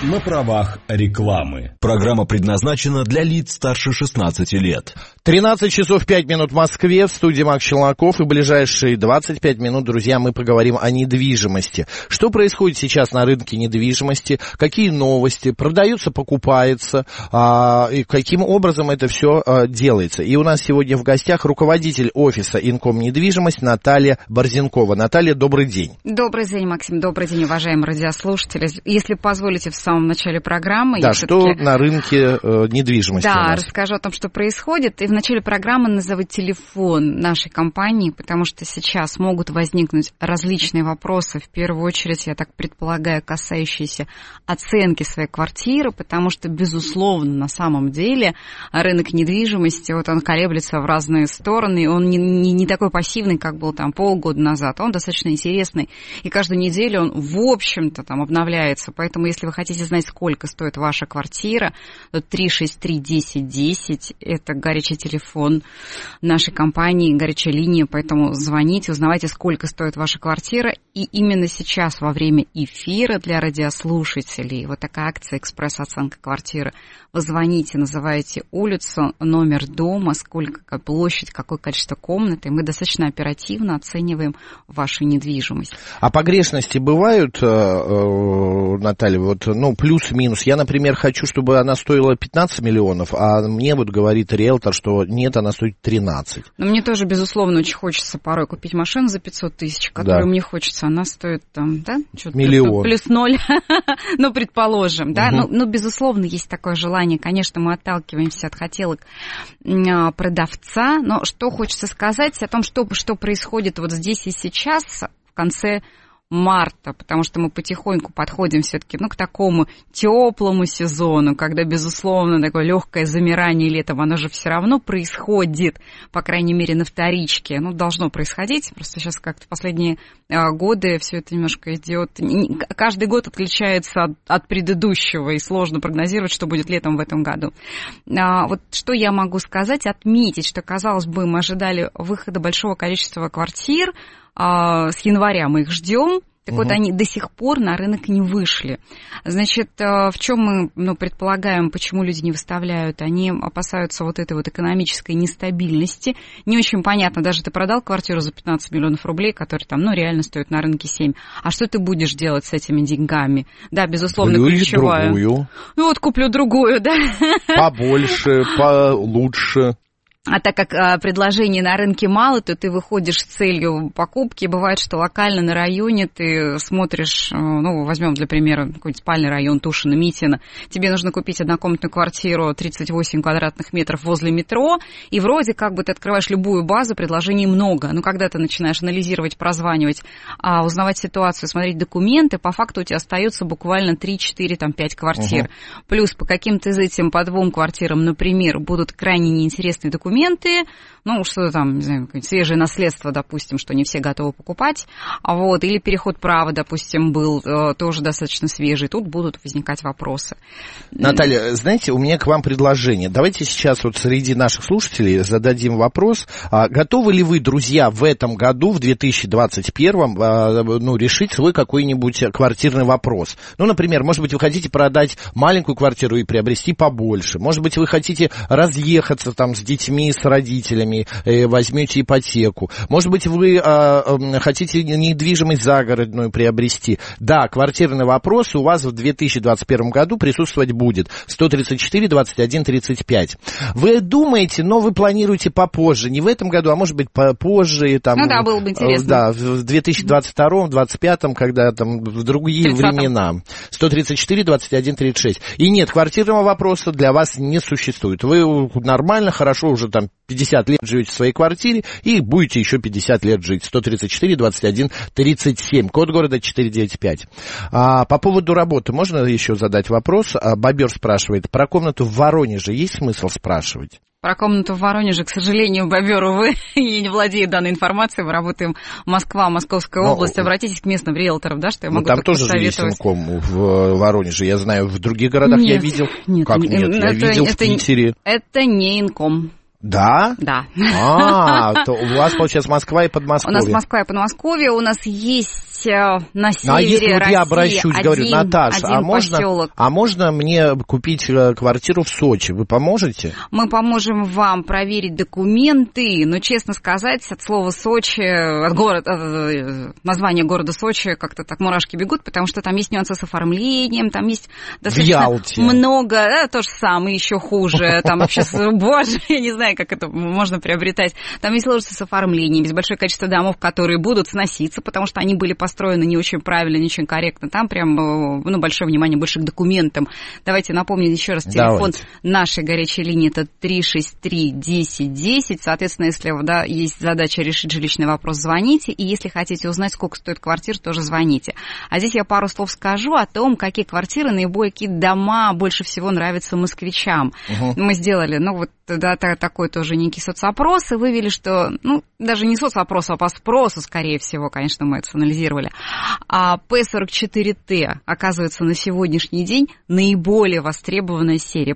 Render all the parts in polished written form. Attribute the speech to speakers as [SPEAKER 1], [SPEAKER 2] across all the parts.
[SPEAKER 1] на правах рекламы.
[SPEAKER 2] Программа предназначена для лиц старше 16 лет.
[SPEAKER 3] 13 часов 5 минут в Москве, в студии Макс Челноков, и ближайшие 25 минут, друзья, мы поговорим о недвижимости. Что происходит сейчас на рынке недвижимости, какие новости, продается, покупается, и каким образом это все делается. И у нас сегодня в гостях руководитель офиса Инком недвижимость Наталья Борзенкова. Наталья, добрый день.
[SPEAKER 4] Добрый день, Максим, добрый день, уважаемые радиослушатели. Если позволите, в самом начале программы...
[SPEAKER 3] Да, что на рынке недвижимости у нас?
[SPEAKER 4] Расскажу о том, что происходит. И в начале программы назову телефон нашей компании, потому что сейчас могут возникнуть различные вопросы, в первую очередь, я так предполагаю, касающиеся оценки своей квартиры, потому что, безусловно, на самом деле рынок недвижимости, вот он колеблется в разные стороны, и он не такой пассивный, как был там полгода назад, он достаточно интересный, и каждую неделю он, в общем-то, там обновляется, поэтому, если вы хотите знать, сколько стоит ваша квартира, то 363-1010, это горячий телефон нашей компании, горячая линия, поэтому звоните, узнавайте, сколько стоит ваша квартира, и именно сейчас, во время эфира для радиослушателей, вот такая акция «Экспресс-оценка квартиры», вы звоните, называете улицу, номер дома, сколько площадь, какое количество комнат, и мы достаточно оперативно оцениваем вашу недвижимость.
[SPEAKER 3] А погрешности бывают, Наталья, вот, плюс-минус? Я, например, хочу, чтобы она стоила 15 миллионов, а мне вот говорит риэлтор, что нет, она стоит 13.
[SPEAKER 4] Но мне тоже, безусловно, очень хочется порой купить машину за 500 тысяч, которую мне хочется, она стоит там, да?
[SPEAKER 3] Миллион.
[SPEAKER 4] Плюс 0, предположим, да? Но, безусловно, есть такое желание. Конечно, мы отталкиваемся от хотелок продавца, но что хочется сказать о том, что происходит вот здесь и сейчас, в конце марта, потому что мы потихоньку подходим все-таки к такому теплому сезону, когда, безусловно, такое легкое замирание летом, оно же все равно происходит, по крайней мере, на вторичке. Должно происходить, просто сейчас как-то в последние годы все это немножко идет. Каждый год отличается от предыдущего, и сложно прогнозировать, что будет летом в этом году. Вот что я могу сказать, отметить, что, казалось бы, мы ожидали выхода большого количества квартир, с января мы их ждем, так вот они до сих пор на рынок не вышли. Значит, в чем мы предполагаем, почему люди не выставляют? Они опасаются вот этой вот экономической нестабильности. Не очень понятно, даже ты продал квартиру за 15 миллионов рублей, которая там, реально стоит на рынке 7. А что ты будешь делать с этими деньгами? Да, безусловно, ключевая.
[SPEAKER 3] Другую.
[SPEAKER 4] Куплю другую, да.
[SPEAKER 3] Побольше, получше.
[SPEAKER 4] А так как предложений на рынке мало, то ты выходишь с целью покупки. Бывает, что локально на районе ты смотришь, возьмем для примера какой-нибудь спальный район Тушино, Митино. Тебе нужно купить однокомнатную квартиру 38 квадратных метров возле метро, и вроде как бы ты открываешь любую базу, предложений много. Но когда ты начинаешь анализировать, прозванивать, узнавать ситуацию, смотреть документы, по факту у тебя остается буквально 3, 4, 5 квартир. Плюс по каким-то из этим, по 2 квартирам, например, будут крайне неинтересные документы, что-то там, не знаю, свежее наследство, допустим, что не все готовы покупать, или переход права, допустим, был тоже достаточно свежий, тут будут возникать вопросы.
[SPEAKER 3] Наталья, знаете, у меня к вам предложение. Давайте сейчас вот среди наших слушателей зададим вопрос. Готовы ли вы, друзья, в этом году, в 2021, решить свой какой-нибудь квартирный вопрос? Например, может быть, вы хотите продать маленькую квартиру и приобрести побольше. Может быть, вы хотите разъехаться там с детьми, с родителями, возьмете ипотеку. Может быть, вы хотите недвижимость загородную приобрести. Да, квартирный вопрос у вас в 2021 году присутствовать будет. 134, 21, 35. Вы думаете, но вы планируете попозже. Не в этом году, а может быть попозже.
[SPEAKER 4] Было бы интересно.
[SPEAKER 3] Да, в 2022, 2025, когда в другие времена. 134, 21, 36. И нет, квартирного вопроса для вас не существует. Вы нормально, хорошо уже 50 лет живете в своей квартире и будете еще 50 лет жить. 134, 21, 37. Код города 495. По поводу работы можно еще задать вопрос? Бобер спрашивает, про комнату в Воронеже есть смысл спрашивать?
[SPEAKER 4] Про комнату в Воронеже, к сожалению, Бобер, увы, я не владею данной информацией. Мы работаем Москва, Московская область. Обратитесь к местным риэлторам, да, что я могу
[SPEAKER 3] там тоже есть Инком в Воронеже. Я знаю, в других городах я видел.
[SPEAKER 4] Нет,
[SPEAKER 3] как нет? Я видел в Питере.
[SPEAKER 4] Это не Инком.
[SPEAKER 3] Да?
[SPEAKER 4] Да.
[SPEAKER 3] То у вас, получается, Москва и Подмосковье.
[SPEAKER 4] У нас Москва и Подмосковье, у нас есть на севере
[SPEAKER 3] если вот
[SPEAKER 4] России
[SPEAKER 3] я обращусь, говорю, Наташ,
[SPEAKER 4] поселок.
[SPEAKER 3] можно мне купить квартиру в Сочи? Вы поможете?
[SPEAKER 4] Мы поможем вам проверить документы, но, честно сказать, от слова Сочи, от названия города Сочи как-то так мурашки бегут, потому что там есть нюансы с оформлением, там есть достаточно много, то же самое, еще хуже, там вообще, боже, я не знаю, как это можно приобретать. Там есть сложности с оформлением, есть большое количество домов, которые будут сноситься, потому что они были построены не очень правильно, не очень корректно. Там прям, большое внимание больше к документам. Давайте напомним еще раз телефон нашей горячей линии, это 363-1010. Соответственно, если есть задача решить жилищный вопрос, звоните. И если хотите узнать, сколько стоит квартира, тоже звоните. А здесь я пару слов скажу о том, какие квартиры, наиболее какие дома больше всего нравятся москвичам. Мы сделали, такой тоже некий соцопрос, и вывели, что, даже не соцопрос, а по спросу, скорее всего, конечно, мы это анализировали. А P44T, оказывается, на сегодняшний день наиболее востребованная серия.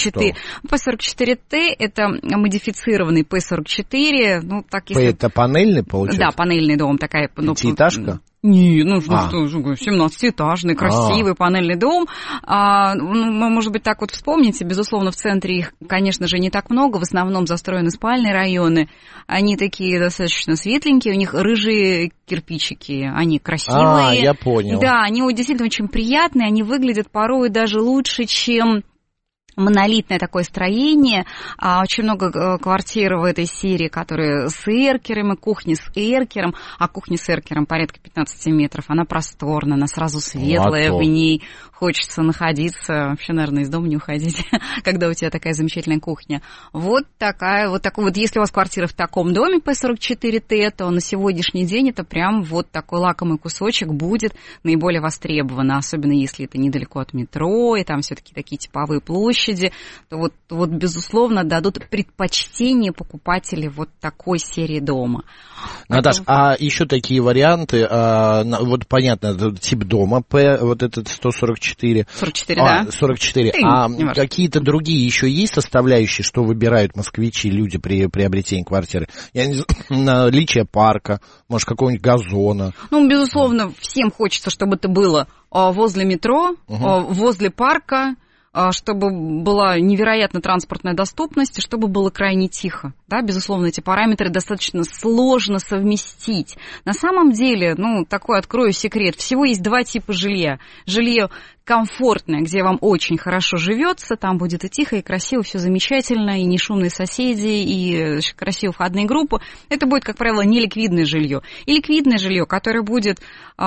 [SPEAKER 4] P44T это модифицированный P44.
[SPEAKER 3] Это панельный, получается?
[SPEAKER 4] Да, панельный дом, такая...
[SPEAKER 3] Пятиэтажка?
[SPEAKER 4] Не, что же, 17-этажный, красивый панельный дом. Может быть, так вот вспомните, безусловно, в центре их, конечно же, не так много, в основном застроены спальные районы. Они такие достаточно светленькие, у них рыжие кирпичики, они красивые.
[SPEAKER 3] Я понял.
[SPEAKER 4] Да, они действительно очень приятные, они выглядят порой даже лучше, чем... монолитное такое строение, очень много квартир в этой серии, которые с эркерами, кухни с эркером, а кухня с эркером порядка 15 метров, она просторная, она сразу светлая, в ней хочется находиться, вообще, наверное, из дома не уходить, когда у тебя такая замечательная кухня. Вот если у вас квартира в таком доме P44T, то на сегодняшний день это прям вот такой лакомый кусочек будет наиболее востребован, особенно если это недалеко от метро, и там все-таки такие типовые площади, то вот безусловно дадут предпочтение покупатели вот такой серии дома.
[SPEAKER 3] Наташ, а еще такие варианты, вот понятно, тип дома, вот этот 144.
[SPEAKER 4] 44, да.
[SPEAKER 3] 44. Какие-то другие еще есть составляющие, что выбирают москвичи, люди при приобретении квартиры? Я не знаю, наличие парка, может, какого-нибудь газона?
[SPEAKER 4] Безусловно, всем хочется, чтобы это было возле метро, возле парка, чтобы была невероятная транспортная доступность, и чтобы было крайне тихо. Да, безусловно, эти параметры достаточно сложно совместить. На самом деле, такой открою секрет, всего есть два типа жилья. Жилье комфортное, где вам очень хорошо живется, там будет и тихо, и красиво, все замечательно, и не шумные соседи, и красивые входные группы. Это будет, как правило, неликвидное жилье. И ликвидное жилье, которое будет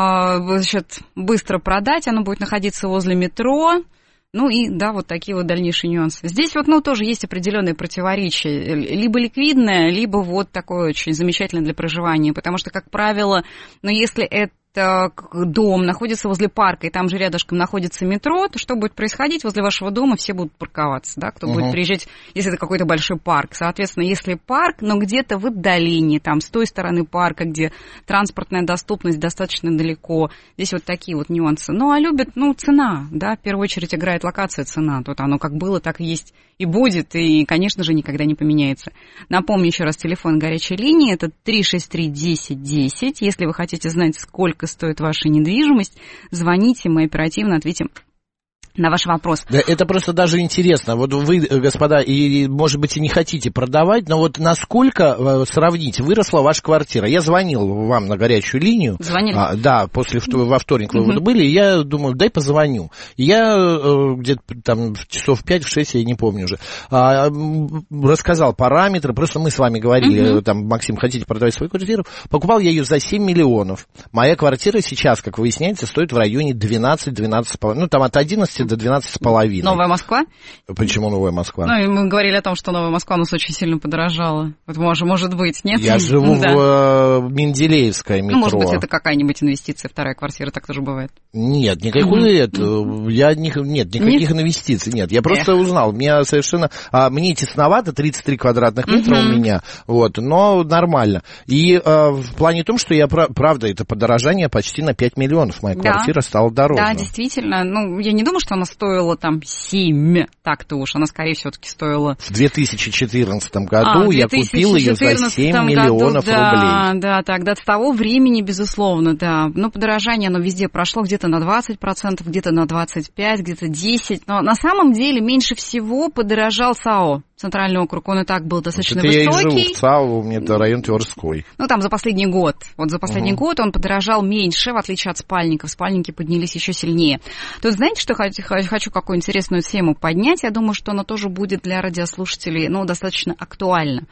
[SPEAKER 4] быстро продать, оно будет находиться возле метро. Вот такие вот дальнейшие нюансы. Здесь тоже есть определенные противоречия. Либо ликвидное, либо вот такое очень замечательное для проживания. Потому что, как правило, если это дом находится возле парка, и там же рядышком находится метро, то что будет происходить? Возле вашего дома все будут парковаться, да, кто будет приезжать, если это какой-то большой парк. Соответственно, если парк, но где-то в отдалении, там, с той стороны парка, где транспортная доступность достаточно далеко, здесь вот такие вот нюансы. А любят, цена, да, в первую очередь играет локация, цена. Тут оно как было, так и есть и будет, и, конечно же, никогда не поменяется. Напомню еще раз, телефон горячей линии, это 363-1010. Если вы хотите знать, сколько стоит ваша недвижимость, звоните, мы оперативно ответим на ваш вопрос.
[SPEAKER 3] Да, это просто даже интересно. Вот вы, господа, и, может быть, и не хотите продавать, но вот насколько, сравнить, выросла ваша квартира? Я звонил вам на горячую линию.
[SPEAKER 4] Звонили?
[SPEAKER 3] Да, во вторник вы были, и я думаю, дай позвоню. И я где-то там часов 5-6, я не помню уже, рассказал параметры, просто мы с вами говорили, там, Максим, хотите продавать свою квартиру? Покупал я ее за 7 миллионов. Моя квартира сейчас, как выясняется, стоит в районе 12-12,5, там от 11 до 12,5.
[SPEAKER 4] Новая Москва?
[SPEAKER 3] Почему Новая Москва?
[SPEAKER 4] Мы говорили о том, что Новая Москва у нас очень сильно подорожала. Вот может быть, нет?
[SPEAKER 3] Я живу в Менделеевское метро.
[SPEAKER 4] Может быть, это какая-нибудь инвестиция, вторая квартира, так тоже бывает.
[SPEAKER 3] Нет, никаких инвестиций нет. Я просто узнал, мне тесновато, 33 квадратных метра у меня, но нормально. И в плане том, что правда, это подорожание почти на 5 миллионов. Моя квартира стала дороже.
[SPEAKER 4] Да, действительно. Я не думаю, что она стоила там 7, так-то уж, она, скорее всего, таки стоила...
[SPEAKER 3] В 2014 году я купил ее за 7 миллионов рублей.
[SPEAKER 4] Да, тогда с того времени, безусловно, да. Ну, подорожание, оно везде прошло, где-то на 20%, где-то на 25%, где-то 10%. Но на самом деле меньше всего подорожал САО. Центральный округ, он и так был достаточно высокий.
[SPEAKER 3] Я и живу в ЦАО, у меня это район Тверской.
[SPEAKER 4] Ну, там за последний год. Вот за последний год он подорожал меньше, в отличие от спальников. Спальники поднялись еще сильнее. Тут знаете, что хочу какую интересную тему поднять? Я думаю, что она тоже будет для радиослушателей, ну, достаточно актуальна.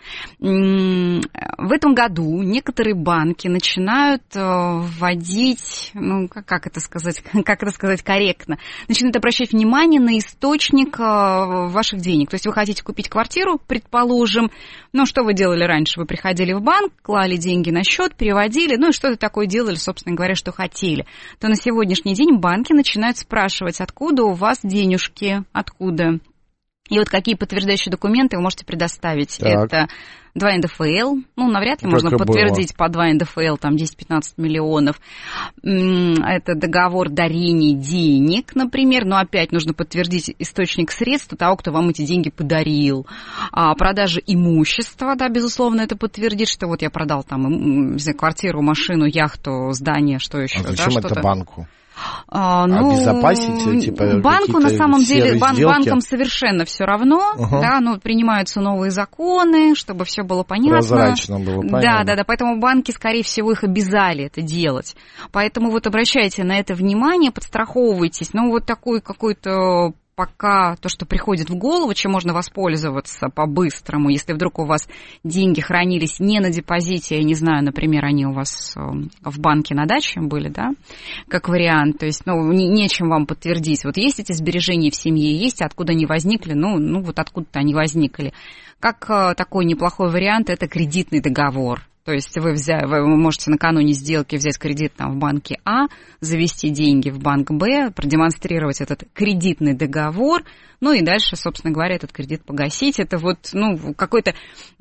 [SPEAKER 4] В этом году некоторые банки начинают вводить, ну, как это сказать корректно, начинают обращать внимание на источник ваших денег. То есть вы хотите купить квартиру, предположим, ну, что вы делали раньше? Вы приходили в банк, клали деньги на счет, переводили, ну, и что-то такое делали, собственно говоря, что хотели. То на сегодняшний день банки начинают спрашивать, откуда у вас денежки, откуда. И вот какие подтверждающие документы вы можете предоставить. Так. Это 2 НДФЛ, ну, навряд ли можно подтвердить по 2 НДФЛ, там, 10-15 миллионов. Это договор дарения денег, например, но опять нужно подтвердить источник средств у того, кто вам эти деньги подарил. Продажа имущества, да, безусловно, это подтвердит, что вот я продал там, не знаю, квартиру, машину, яхту, здание, что еще.
[SPEAKER 3] А зачем это банку? Обезопасить, типа,
[SPEAKER 4] банку на самом деле, банкам совершенно все равно, да, ну, принимаются новые законы, чтобы все было понятно.
[SPEAKER 3] Прозрачно было понятно.
[SPEAKER 4] Да, поэтому банки, скорее всего, их обязали это делать. Поэтому вот обращайте на это внимание, подстраховывайтесь. Ну, вот такой какой-то... Пока то, что приходит в голову, чем можно воспользоваться по-быстрому, если вдруг у вас деньги хранились не на депозите, я не знаю, например, они у вас в банке на даче были, да, как вариант, то есть, ну, нечем вам подтвердить. Вот есть эти сбережения в семье, есть, откуда они возникли, ну вот откуда-то они возникли. Как такой неплохой вариант, это кредитный договор. То есть вы можете накануне сделки взять кредит там, в банке А, завести деньги в банк Б, продемонстрировать этот кредитный договор, ну и дальше, собственно говоря, этот кредит погасить. Это вот, ну, какой-то...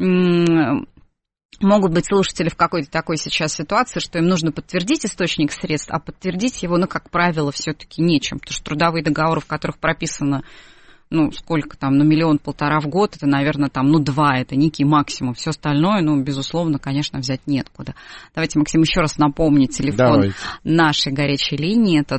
[SPEAKER 4] Могут быть слушатели в какой-то такой сейчас ситуации, что им нужно подтвердить источник средств, а подтвердить его, ну, как правило, все-таки нечем, потому что трудовые договоры, в которых прописано, ну, сколько там, 1-1,5 миллиона в год, это, наверное, там, 2, это некий максимум. Все остальное, ну, безусловно, конечно, взять неоткуда. Давайте, Максим, еще раз напомню телефон нашей горячей линии, это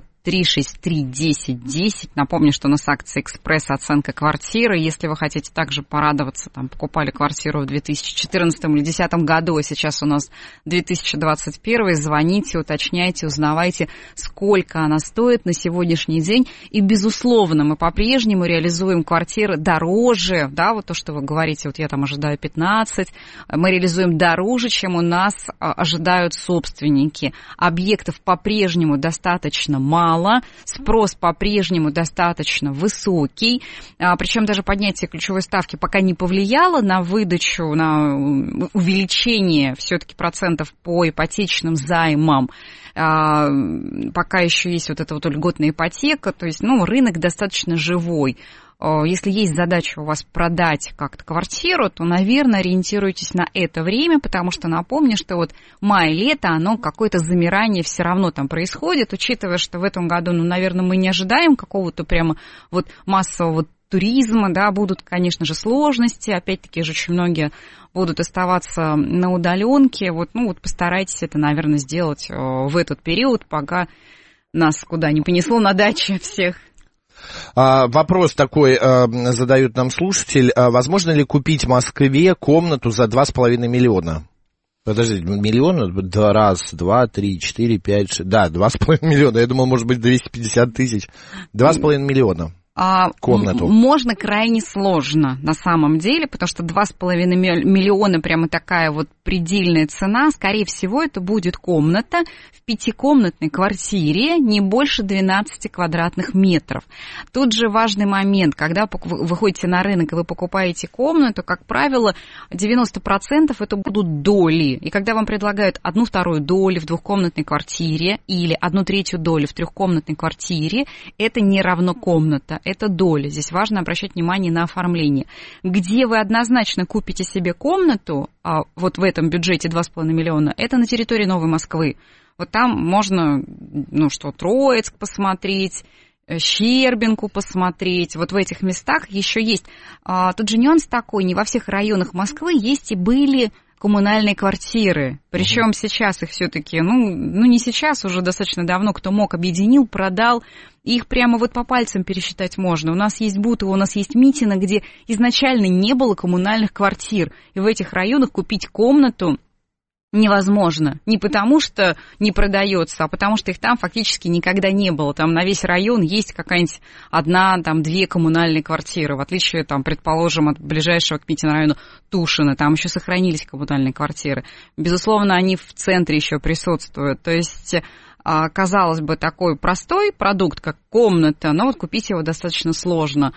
[SPEAKER 4] 363-10-10. Напомню, что у нас акция «Экспресс. Оценка квартиры». Если вы хотите также порадоваться, там, покупали квартиру в 2014 или 2010 году, а сейчас у нас 2021, звоните, уточняйте, узнавайте, сколько она стоит на сегодняшний день. И, безусловно, мы по-прежнему реализуем квартиры дороже, да, вот то, что вы говорите, вот я там ожидаю 15, мы реализуем дороже, чем у нас ожидают собственники. Объектов по-прежнему достаточно мало. Спрос по-прежнему достаточно высокий, причем даже поднятие ключевой ставки пока не повлияло на выдачу, на увеличение все-таки процентов по ипотечным займам. Пока еще есть вот эта вот льготная ипотека, то есть, ну, рынок достаточно живой. Если есть задача у вас продать как-то квартиру, то, наверное, ориентируйтесь на это время, потому что, напомню, что вот май-лето, оно какое-то замирание все равно там происходит, учитывая, что в этом году, ну, наверное, мы не ожидаем какого-то прямо вот массового туризма, да, будут, конечно же, сложности, опять-таки же очень многие будут оставаться на удаленке, вот, ну, вот постарайтесь это, наверное, сделать в этот период, пока нас куда не понесло на даче всех.
[SPEAKER 3] Вопрос такой задают нам слушатель. Возможно ли купить в Москве комнату за 2,5 миллиона? Подождите, миллиона? Раз, два, три, четыре, пять, шесть. Да, 2,5 миллиона. Я думал, может быть, 250 тысяч. 2,5 миллиона. Комнату.
[SPEAKER 4] Можно крайне сложно, на самом деле, потому что 2,5 миллиона прямо такая вот предельная цена. Скорее всего, это будет комната в 5-комнатной квартире не больше 12 квадратных метров. Тут же важный момент, когда вы выходите на рынок и вы покупаете комнату, как правило, 90% это будут доли. И когда вам предлагают 1/2 доли в 2-комнатной квартире или 1/3 доли в 3-комнатной квартире, это не равно комната. Это доля. Здесь важно обращать внимание на оформление. Где вы однозначно купите себе комнату, вот в этом бюджете 2,5 миллиона, это на территории Новой Москвы. Вот там можно, ну что, Троицк посмотреть, Щербинку посмотреть. Вот в этих местах еще есть. Тут же нюанс такой, не во всех районах Москвы есть и были коммунальные квартиры. Причем сейчас их все-таки, не сейчас, уже достаточно давно, кто мог, объединил, продал. Их прямо вот по пальцам пересчитать можно. У нас есть Бутово, у нас есть Митино, где изначально не было коммунальных квартир. И в этих районах купить комнату невозможно. Не потому, что не продается, а потому, что их там фактически никогда не было. Там на весь район есть какая-нибудь одна, там, две коммунальные квартиры, в отличие, там, предположим, от ближайшего к Митино району Тушино. Там еще сохранились коммунальные квартиры. Безусловно, они в центре еще присутствуют. То есть, казалось бы, такой простой продукт, как комната, но вот купить его достаточно сложно.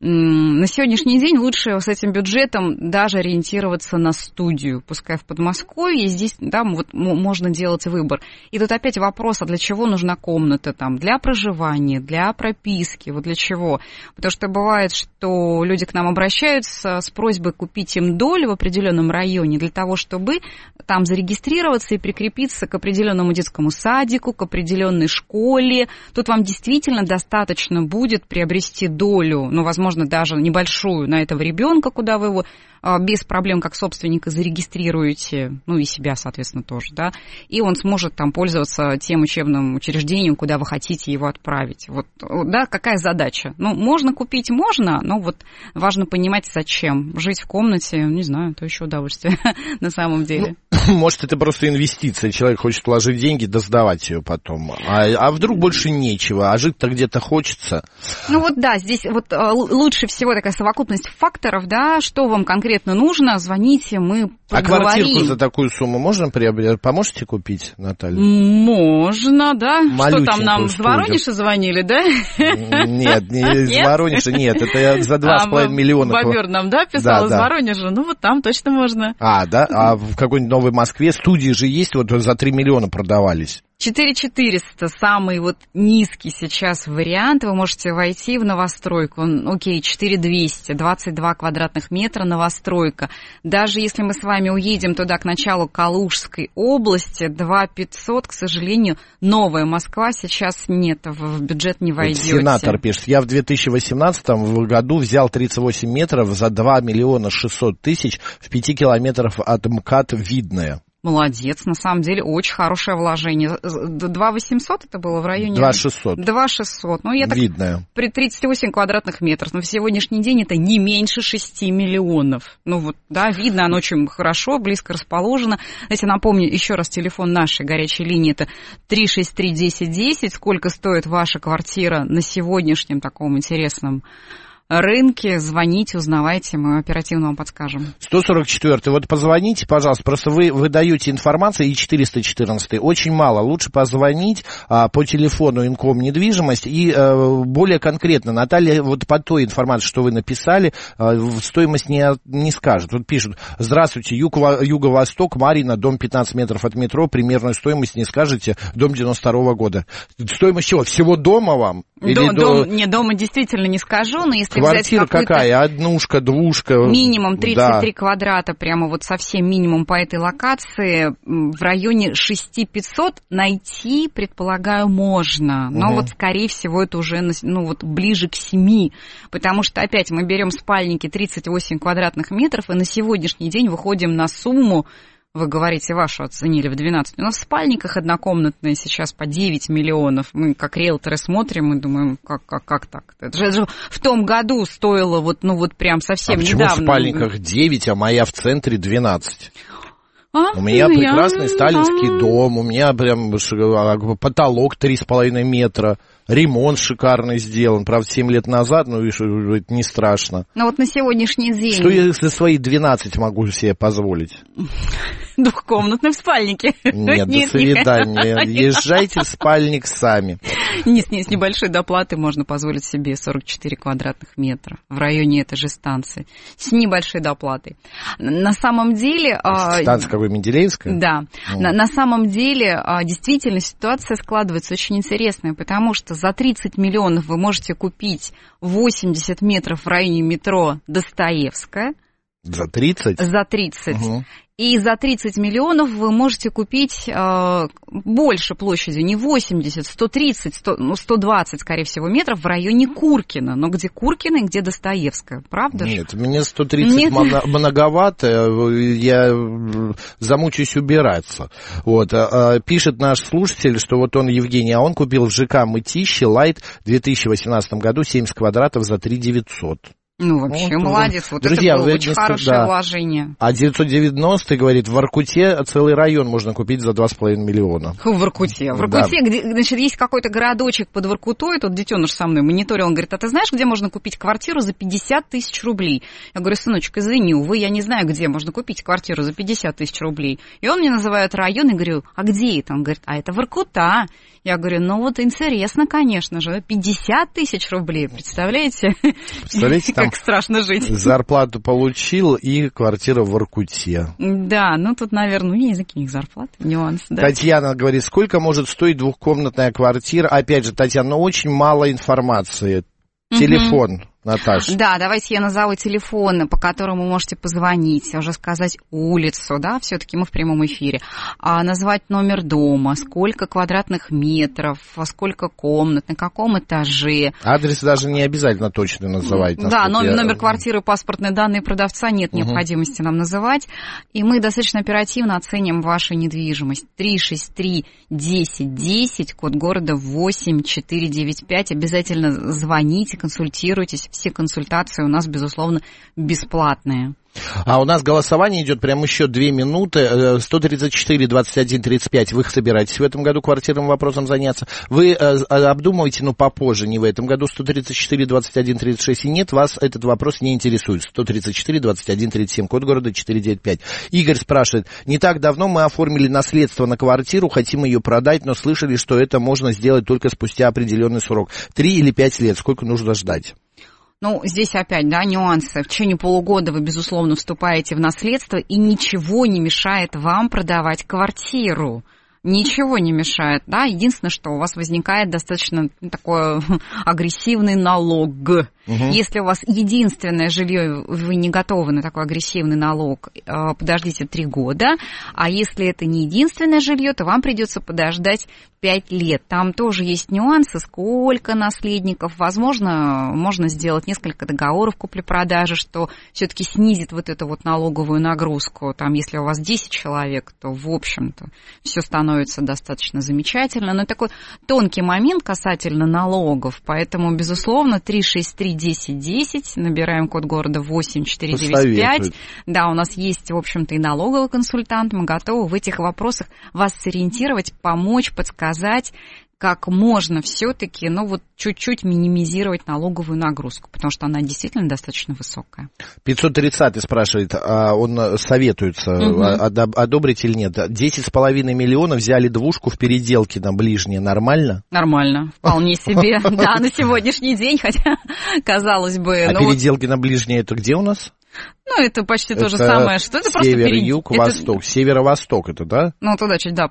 [SPEAKER 4] На сегодняшний день лучше с этим бюджетом даже ориентироваться на студию, пускай в Подмосковье, здесь, да, вот можно делать выбор. И тут опять вопрос, а для чего нужна комната там? Для проживания, для прописки, вот для чего? Потому что бывает, что люди к нам обращаются с просьбой купить им долю в определенном районе для того, чтобы там зарегистрироваться и прикрепиться к определенному детскому садику, к определенной школе. Тут вам действительно достаточно будет приобрести долю, возможно, даже небольшую на этого ребенка, куда вы его без проблем как собственника зарегистрируете, и себя, соответственно, тоже, да, и он сможет там пользоваться тем учебным учреждением, куда вы хотите его отправить. Вот, да, какая задача? Можно купить, можно, но вот важно понимать, зачем. Жить в комнате, не знаю, то еще удовольствие на самом деле.
[SPEAKER 3] Может, это просто инвестиция. Человек хочет вложить деньги, да сдавать ее потом. А вдруг больше нечего, а жить-то где-то хочется.
[SPEAKER 4] Здесь вот лучше всего такая совокупность факторов, да, что вам конкретно нужно, звоните, мы поговорим.
[SPEAKER 3] А квартирку за такую сумму можно приобрести? Поможете купить, Наталья?
[SPEAKER 4] Можно, да.
[SPEAKER 3] Малюченькую
[SPEAKER 4] что там, нам
[SPEAKER 3] студию.
[SPEAKER 4] С Воронежа звонили, да?
[SPEAKER 3] Нет, не из Воронежа, нет, это за 2,5 миллиона.
[SPEAKER 4] Бобер нам, да, писал из Воронежа, там точно можно.
[SPEAKER 3] Да? А в какой-нибудь Новой Москве студии же есть, вот за 3 миллиона продавались.
[SPEAKER 4] 4400, самый вот низкий сейчас вариант, вы можете войти в новостройку, 4200, 22 квадратных метра новостройка. Даже если мы с вами уедем туда к началу Калужской области, 2500, к сожалению, новая Москва сейчас нет, в бюджет не войдете.
[SPEAKER 3] Сенатор пишет, я в 2018 году взял 38 метров за 2 миллиона 600 тысяч в 5 километров от МКАД Видное.
[SPEAKER 4] Молодец, на самом деле, очень хорошее вложение. 2800 это было в районе?
[SPEAKER 3] 2600.
[SPEAKER 4] 2600.
[SPEAKER 3] Видное.
[SPEAKER 4] При 38 квадратных метров. Но в сегодняшний день это не меньше 6 миллионов. Видно, оно очень хорошо, близко расположено. Знаете, напомню еще раз, телефон нашей горячей линии это 363-1010. Сколько стоит ваша квартира на сегодняшнем таком интересном рынке, звоните, узнавайте, мы оперативно вам подскажем.
[SPEAKER 3] 144-й, вот позвоните, пожалуйста, просто вы даете информацию, и 414-й, очень мало, лучше позвонить по телефону Инком недвижимость, и более конкретно, Наталья, вот по той информации, что вы написали, стоимость не скажет. Вот пишут, здравствуйте, Юго-Восток, Марина, дом 15 метров от метро, примерную стоимость не скажете, дом 92-го года. Стоимость чего? Всего дома вам?
[SPEAKER 4] Дома действительно не скажу, но если
[SPEAKER 3] квартира какая? Однушка, двушка?
[SPEAKER 4] Минимум 33 квадрата, прямо вот совсем минимум по этой локации, в районе 6500 найти, предполагаю, можно. Но вот, скорее всего, это уже ближе к 7. Потому что, опять, мы берем спальники 38 квадратных метров, и на сегодняшний день выходим на сумму, вы говорите, вашу оценили в 12. У нас в спальниках однокомнатные сейчас по 9 миллионов. Мы как риэлторы смотрим и думаем, как так? Это же в том году стоило прям совсем недавно.
[SPEAKER 3] А почему в спальниках 9, а моя в центре 12? У меня прекрасный сталинский дом, у меня прям потолок 3,5 метра, ремонт шикарный сделан, правда, 7 лет назад, это не страшно.
[SPEAKER 4] Но вот на сегодняшний день...
[SPEAKER 3] Что я за свои 12 могу себе позволить?
[SPEAKER 4] Двухкомнатный в спальнике.
[SPEAKER 3] Нет, до свидания. Езжайте в спальник сами.
[SPEAKER 4] С небольшой доплатой можно позволить себе 44 квадратных метра в районе этой же станции. С небольшой доплатой. На самом деле...
[SPEAKER 3] Станция какой, Менделеевская?
[SPEAKER 4] Да. На самом деле, действительно, ситуация складывается очень интересная, потому что за 30 миллионов вы можете купить 80 метров в районе метро Достоевская.
[SPEAKER 3] За 30?
[SPEAKER 4] За 30. Угу. И за 30 миллионов вы можете купить больше площадью, не 80, 130, 120, скорее всего, метров в районе Куркино. Но где Куркино и где Достоевская, правда же?
[SPEAKER 3] Нет, мне 130 многовато, я замучусь убираться. Вот. Пишет наш слушатель, что вот он, Евгений, он купил в ЖК Мытищи Лайт в 2018 году 70 квадратов за 3 900.
[SPEAKER 4] Ну, вообще, вот, молодец. Вот
[SPEAKER 3] друзья,
[SPEAKER 4] это было очень хорошее вложение.
[SPEAKER 3] А 990, говорит, в Воркуте целый район можно купить за 2,5 миллиона.
[SPEAKER 4] В Воркуте. В Воркуте, где, значит, есть какой-то городочек под Воркутой, тут детеныш со мной мониторил, он говорит, а ты знаешь, где можно купить квартиру за 50 тысяч рублей? Я говорю, сыночек, извини, увы, я не знаю, где можно купить квартиру за 50 тысяч рублей. И он мне называет район, и говорю, а где это? Он говорит, а это Воркута. Я говорю, ну вот интересно, конечно же, 50 тысяч рублей, представляете?
[SPEAKER 3] Представляете, там
[SPEAKER 4] как страшно жить.
[SPEAKER 3] Зарплату получил и квартира в Воркуте.
[SPEAKER 4] Да, ну тут, наверное, не из-за каких зарплат, нюанс. Да.
[SPEAKER 3] Татьяна говорит, сколько может стоить двухкомнатная квартира? Опять же, Татьяна, очень мало информации. Телефон. Наташа.
[SPEAKER 4] Да, давайте я назову телефон, по которому вы можете позвонить, уже сказать улицу, да, все-таки мы в прямом эфире, назвать номер дома, сколько квадратных метров, сколько комнат, на каком этаже.
[SPEAKER 3] Адрес даже не обязательно точно называть.
[SPEAKER 4] Да, номер квартиры, паспортные данные продавца нет необходимости нам называть, и мы достаточно оперативно оценим вашу недвижимость. 363-1010, код города 8495, обязательно звоните, консультируйтесь. Все консультации у нас, безусловно, бесплатные.
[SPEAKER 3] А у нас голосование идет прямо еще 2 минуты. 134-21-35. Вы собираетесь в этом году квартирным вопросом заняться? Вы обдумываете, но попозже, не в этом году. 134-21-36. И нет, вас этот вопрос не интересует. 134-21-37. Код города 495. Игорь спрашивает. Не так давно мы оформили наследство на квартиру, хотим ее продать, но слышали, что это можно сделать только спустя определенный срок. 3 или 5 лет. Сколько нужно ждать?
[SPEAKER 4] Ну, здесь опять, да, нюансы. В течение полугода вы, безусловно, вступаете в наследство, и ничего не мешает вам продавать квартиру. Ничего не мешает, да. Единственное, что у вас возникает достаточно такой агрессивный налог. Если у вас единственное жилье, вы не готовы на такой агрессивный налог, подождите 3 года. А если это не единственное жилье, то вам придется подождать 5 лет. Там тоже есть нюансы, сколько наследников. Возможно, можно сделать несколько договоров купли-продажи, что все-таки снизит вот эту вот налоговую нагрузку. Там, если у вас 10 человек, то, в общем-то, все становится достаточно замечательно. Но такой тонкий момент касательно налогов. Поэтому, безусловно, 363-1010, набираем код города 8495. Да, у нас есть, в общем-то, и налоговый консультант. Мы готовы в этих вопросах вас сориентировать, помочь, подсказать, как можно все-таки, ну вот чуть-чуть минимизировать налоговую нагрузку, потому что она действительно достаточно высокая.
[SPEAKER 3] 530 спрашивает, он советуется, одобрить или нет. 10,5 миллионов взяли двушку в Переделке на Ближнее. Нормально?
[SPEAKER 4] Нормально, вполне себе. Да, на сегодняшний день, хотя, казалось бы...
[SPEAKER 3] А Переделки на Ближнее это где у нас?
[SPEAKER 4] Ну, это почти то же самое, что это просто
[SPEAKER 3] север, юг, восток. Северо-восток это, да?
[SPEAKER 4] Ну, туда чуть, да.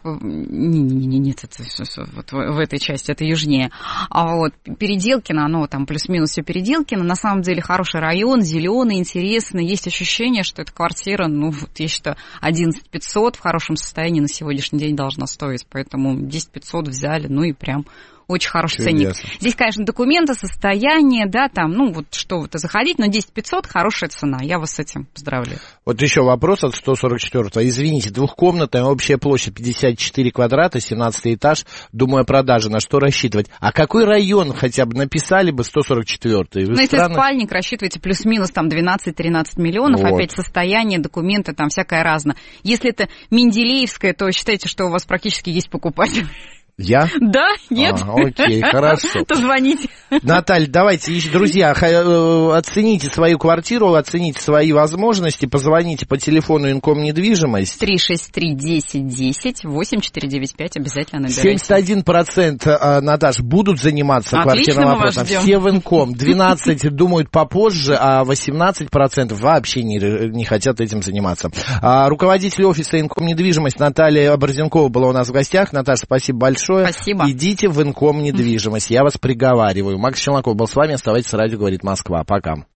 [SPEAKER 4] Нет, это вот в этой части, это южнее. А вот Переделкино, оно там плюс-минус все Переделкино. На самом деле хороший район, зеленый, интересный. Есть ощущение, что эта квартира, ну, вот я считаю, 11 500 в хорошем состоянии на сегодняшний день должна стоить. Поэтому 10 500 взяли, ну и прям... Очень хороший ценник. Здесь, конечно, документы, состояние, да, там, ну, вот что вот заходить, но 10 500 хорошая цена. Я вас с этим поздравляю. Вот
[SPEAKER 3] еще вопрос от 144-го. Извините, двухкомнатная, общая площадь 54 квадрата, 17 этаж. Думаю о продаже. На что рассчитывать? А какой район хотя бы написали бы 144-й?
[SPEAKER 4] Ну, если спальник, рассчитывайте плюс-минус там 12-13 миллионов. Вот. Опять состояние, документы, там всякое разное. Если это Менделеевская, то считайте, что у вас практически есть покупатель.
[SPEAKER 3] Я?
[SPEAKER 4] Да, нет.
[SPEAKER 3] Окей, хорошо.
[SPEAKER 4] То звоните.
[SPEAKER 3] Наталья, давайте, друзья, оцените свою квартиру, оцените свои возможности, позвоните по телефону Инком-недвижимость.
[SPEAKER 4] 363-1010, 8495, обязательно набирайте.
[SPEAKER 3] 71%, Наташ, будут заниматься квартирным вопросом. Все в Инком. 12% думают попозже, а 18% вообще не хотят этим заниматься. Руководитель офиса Инком-недвижимость Наталья Борзенкова была у нас в гостях. Наташа, спасибо большое.
[SPEAKER 4] Спасибо.
[SPEAKER 3] Идите в Инком недвижимость. Я вас приговариваю. Макс Челноков был с вами. Оставайтесь с радио «Говорит Москва». Пока.